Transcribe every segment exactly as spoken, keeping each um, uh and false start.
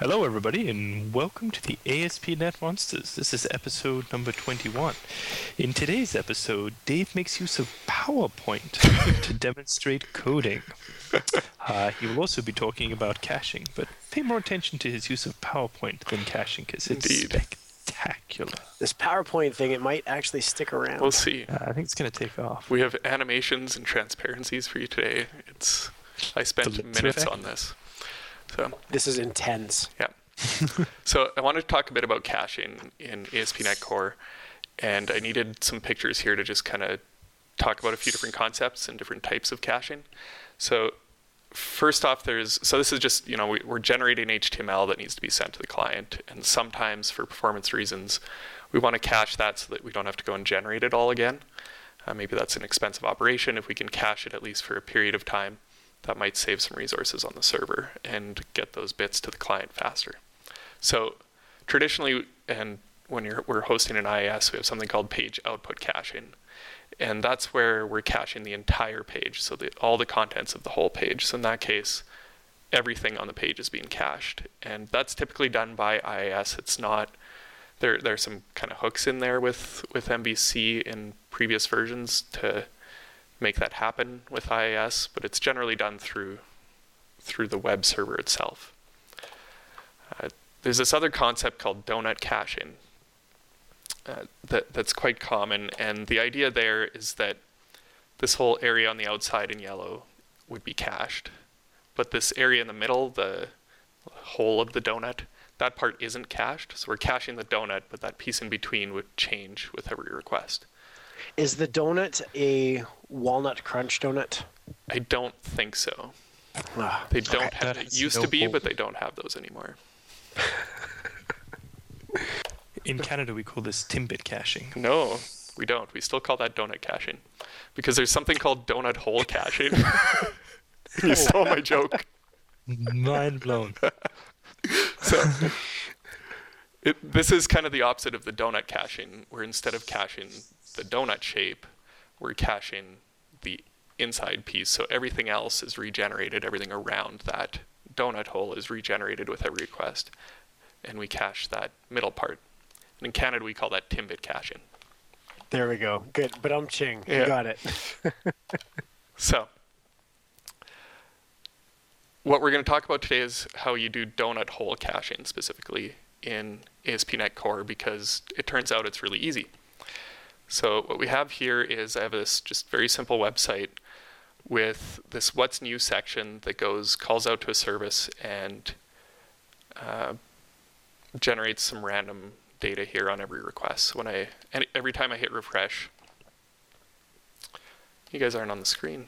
Hello, everybody, and welcome to the A S P dot net Monsters. This is episode number twenty-one. In today's episode, Dave makes use of PowerPoint to demonstrate coding. Uh, he will also be talking about caching, but pay more attention to his use of PowerPoint than caching, because it's Indeed. spectacular. This PowerPoint thing, it might actually stick around. We'll see. Uh, I think it's going to take off. We have animations and transparencies for you today. It's I spent The minutes effect. on this. So This is intense. yeah. So I wanted to talk a bit about caching in A S P dot net Core, and I needed some pictures here to just kind of talk about a few different concepts and different types of caching. So first off, there's so this is just, you know, we, we're generating H T M L that needs to be sent to the client, and sometimes for performance reasons, we want to cache that so that we don't have to go and generate it all again. Uh, maybe that's an expensive operation. If we can cache it at least for a period of time, that might save some resources on the server and get those bits to the client faster. So traditionally, and when you're, we're hosting an I I S, we have something called page output caching. And that's where we're caching the entire page, so that all the contents of the whole page. So in that case, everything on the page is being cached. And that's typically done by I I S. It's not, there, there are some kind of hooks in there with, with M V C in previous versions to make that happen with I I S, but it's generally done through through the web server itself. Uh, there's this other concept called donut caching uh, that that's quite common, and the idea there is that this whole area on the outside in yellow would be cached, but this area in the middle, the whole of the donut, that part isn't cached. So we're caching the donut, but that piece in between would change with every request. Is the donut a walnut crunch donut? I don't think so. Ah, They don't okay. have, That it has used no to be, hole. but they don't have those anymore. In Canada, we call this Timbit caching. No, we don't. We still call that donut caching. Because there's something called donut hole caching. You stole my joke. Mind blown. So it, this is kind of the opposite of the donut caching, where instead of caching the donut shape, we're caching the inside piece. So everything else is regenerated. Everything around that donut hole is regenerated with every request. And we cache that middle part. And in Canada, we call that Timbit caching. There we go. Good. But I'm ching. Yeah. You got it. So what we're going to talk about today is how you do donut hole caching specifically in A S P dot net Core, because it turns out it's really easy. So what we have here is I have this just very simple website with this what's new section that goes, calls out to a service and uh, generates some random data here on every request. So when I, and every time I hit refresh, you guys aren't on the screen.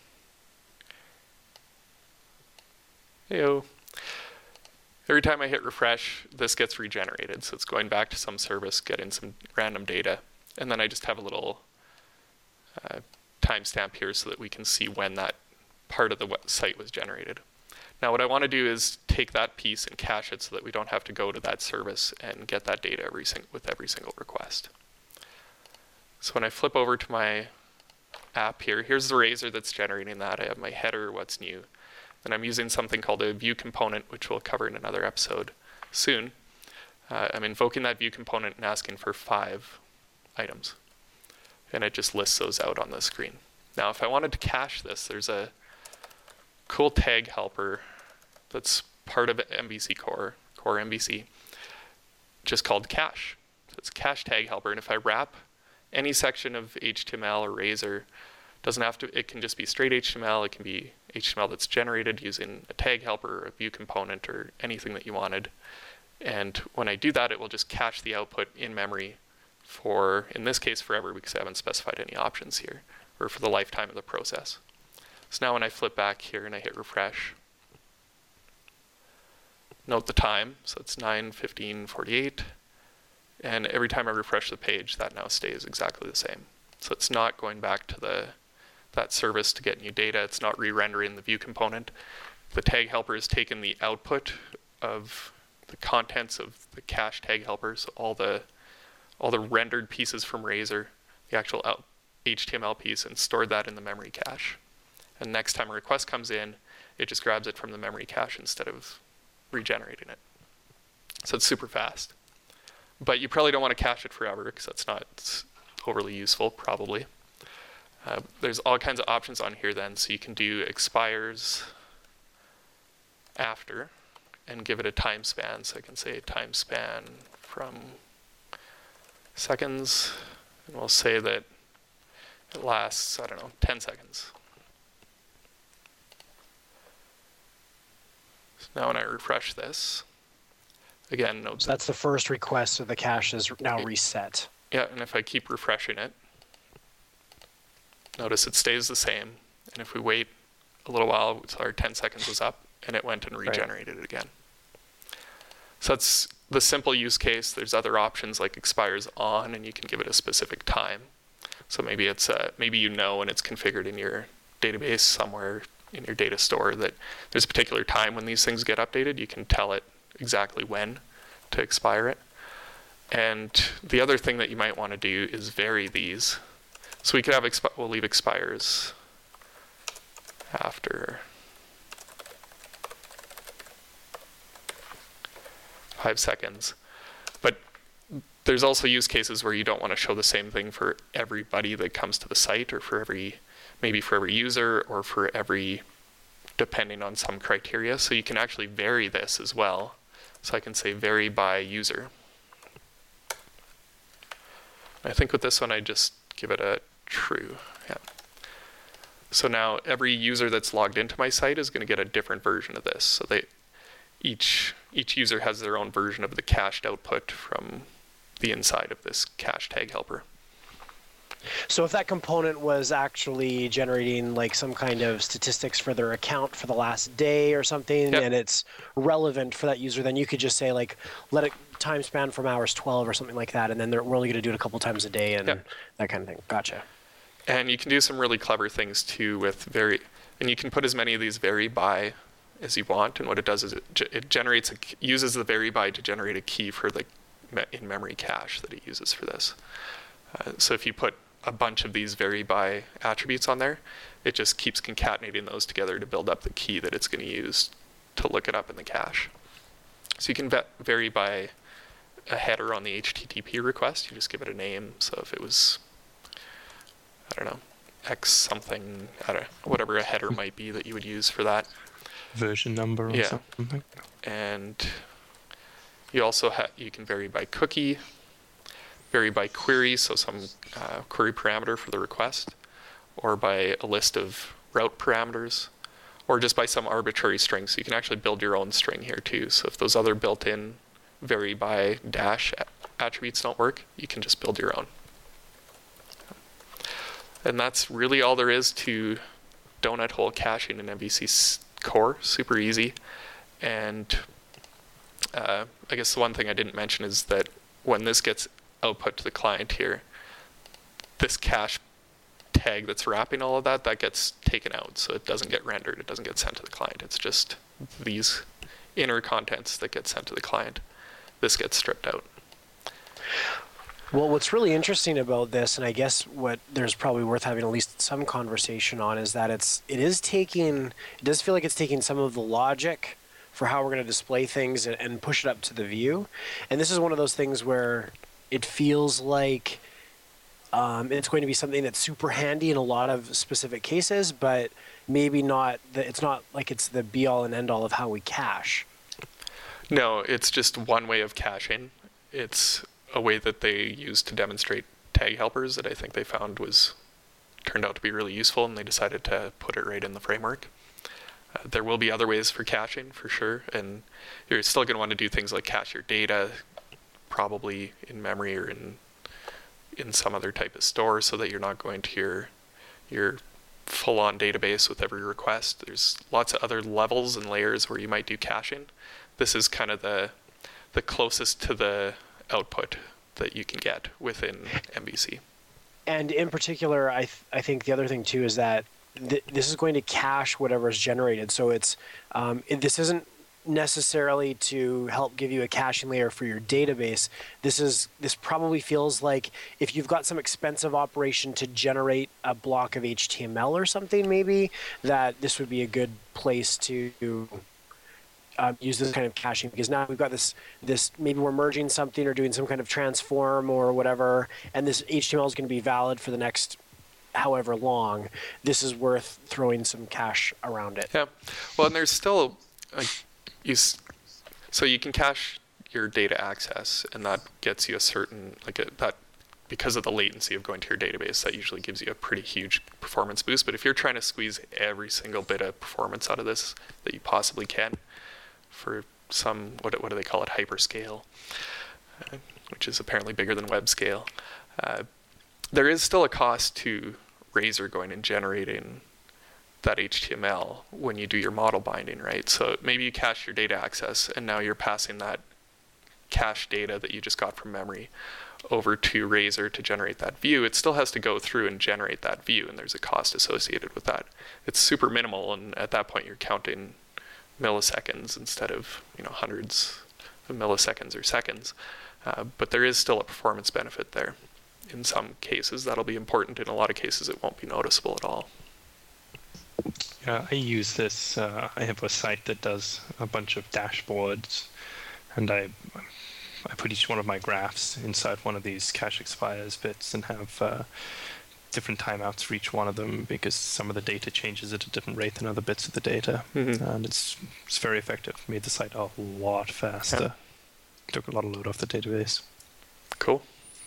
Heyo. Every time I hit refresh, this gets regenerated. So it's going back to some service, getting some random data. And then I just have a little uh, timestamp here so that we can see when that part of the website was generated. Now what I want to do is take that piece and cache it so that we don't have to go to that service and get that data every sing- with every single request. So when I flip over to my app here, here's the Razor that's generating that. I have my header, what's new. And I'm using something called a view component, which we'll cover in another episode soon. Uh, I'm invoking that view component and asking for five items. And it just lists those out on the screen. Now, if I wanted to cache this, there's a cool tag helper that's part of M V C Core, Core M V C, just called cache. So it's cache tag helper. And if I wrap any section of H T M L or Razor, doesn't have to, it can just be straight H T M L. It can be H T M L that's generated using a tag helper or a view component or anything that you wanted. And when I do that, it will just cache the output in memory for, in this case, forever, because I haven't specified any options here, or for the lifetime of the process. So now when I flip back here and I hit refresh, note the time, so it's nine fifteen forty-eight, and every time I refresh the page, that now stays exactly the same. So it's not going back to the that service to get new data. It's not re-rendering the view component. The tag helper has taken the output of the contents of the cache tag helper, so all the all the rendered pieces from Razor, the actual out H T M L piece, and stored that in the memory cache. And next time a request comes in, it just grabs it from the memory cache instead of regenerating it. So it's super fast. But you probably don't want to cache it forever because that's not overly useful, probably. Uh, there's all kinds of options on here then, so you can do expires after and give it a time span. So I can say time span from seconds, and we'll say that it lasts, I don't know, ten seconds. So now when I refresh this, again, note So that's the first request, so the cache is now reset. Yeah, and if I keep refreshing it, notice it stays the same. And if we wait a little while, so our ten seconds was up, and it went and regenerated right. it again. So that's the simple use case. There's other options like expires on, and you can give it a specific time. So maybe it's uh, maybe you know, and it's configured in your database somewhere in your data store that there's a particular time when these things get updated. You can tell it exactly when to expire it. And the other thing that you might want to do is vary these. So we could have, expi- we'll leave expires after five seconds. But there's also use cases where you don't want to show the same thing for everybody that comes to the site, or for every, maybe for every user, or for every, depending on some criteria. So you can actually vary this as well. So I can say vary by user. I think with this one, I just give it a true. Yeah. So now every user that's logged into my site is going to get a different version of this. So they, each each user has their own version of the cached output from the inside of this cache tag helper. So if that component was actually generating like some kind of statistics for their account for the last day or something, yep. and it's relevant for that user, then you could just say like, let it time span from hours twelve or something like that, and then they're, we're only going to do it a couple times a day and yep. that kind of thing. Gotcha. And you can do some really clever things too with vary, and you can put as many of these vary by as you want. And what it does is it, it generates a, uses the vary by to generate a key for the in-memory cache that it uses for this. Uh, so if you put a bunch of these vary by attributes on there, it just keeps concatenating those together to build up the key that it's going to use to look it up in the cache. So you can vary by a header on the H T T P request. You just give it a name. So if it was, I don't know, X something, I don't know, whatever a header might be that you would use for that. Version number or yeah. something. And you also ha- you can vary by cookie, vary by query, so some uh, query parameter for the request, or by a list of route parameters, or just by some arbitrary string. So you can actually build your own string here too. So if those other built-in vary by dash attributes don't work, you can just build your own. And that's really all there is to donut hole caching in M V C core. Super easy. And uh, I guess the one thing I didn't mention is that when this gets output to the client here, this cache tag that's wrapping all of that, that gets taken out. So it doesn't get rendered. It doesn't get sent to the client. It's just these inner contents that get sent to the client. This gets stripped out. Well, what's really interesting about this, and I guess what there's probably worth having at least some conversation on, is that it's it is taking, it does feel like it's taking some of the logic for how we're going to display things and, and push it up to the view. And this is one of those things where it feels like um, it's going to be something that's super handy in a lot of specific cases, but maybe not, the, it's not like it's the be-all and end-all of how we cache. No, it's just one way of caching. It's a way that they use to demonstrate tag helpers that I think they found was turned out to be really useful, and they decided to put it right in the framework. Uh, there will be other ways for caching for sure, and you're still going to want to do things like cache your data, probably in memory or in in some other type of store, so that you're not going to your your full-on database with every request. There's lots of other levels and layers where you might do caching. This is kind of the the closest to the output that you can get within M V C. And in particular, I th- I think the other thing too is that th- this is going to cache whatever is generated. So it's um, it, this isn't necessarily to help give you a caching layer for your database. This is this probably feels like if you've got some expensive operation to generate a block of H T M L or something, maybe that this would be a good place to um, use this kind of caching, because now we've got this this maybe we're merging something or doing some kind of transform or whatever, and this H T M L is going to be valid for the next however long. This is worth throwing some cache around it. Yeah. Well, and there's still like you s- so you can cache your data access, and that gets you a certain like a, that because of the latency of going to your database, that usually gives you a pretty huge performance boost. But if you're trying to squeeze every single bit of performance out of this that you possibly can for some, what, what do they call it, hyperscale, uh, which is apparently bigger than web scale, uh, there is still a cost to Razor going and generating that H T M L when you do your model binding, right? So maybe you cache your data access, and now you're passing that cache data that you just got from memory over to Razor to generate that view. It still has to go through and generate that view, and there's a cost associated with that. It's super minimal, and at that point you're counting milliseconds instead of, you know, hundreds of milliseconds or seconds. Uh, but there is still a performance benefit there. In some cases that'll be important. In a lot of cases it won't be noticeable at all. Yeah, I use this. Uh, I have a site that does a bunch of dashboards, and I I put each one of my graphs inside one of these cache expires bits and have uh, different timeouts for each one of them, because some of the data changes at a different rate than other bits of the data. Mm-hmm. And it's it's very effective. Made the site a lot faster. Yeah. Took a lot of load off the database. Cool.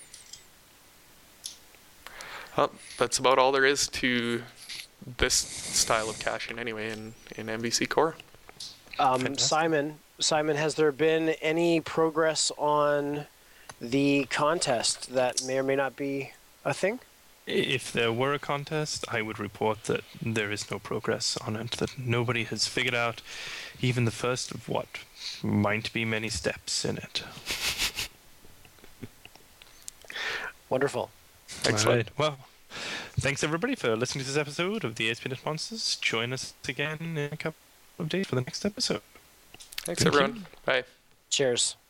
Well, that's about all there is to this style of caching anyway in, in M V C Core. Um, Fantastic. Simon, Simon, has there been any progress on the contest that may or may not be a thing? If there were a contest, I would report that there is no progress on it, that nobody has figured out even the first of what might be many steps in it. Wonderful. Excellent. All right. Well, thanks everybody for listening to this episode of the A S P dot net Monsters. Join us again in a couple of days for the next episode. Thanks, Thank everyone. you. Bye. Cheers.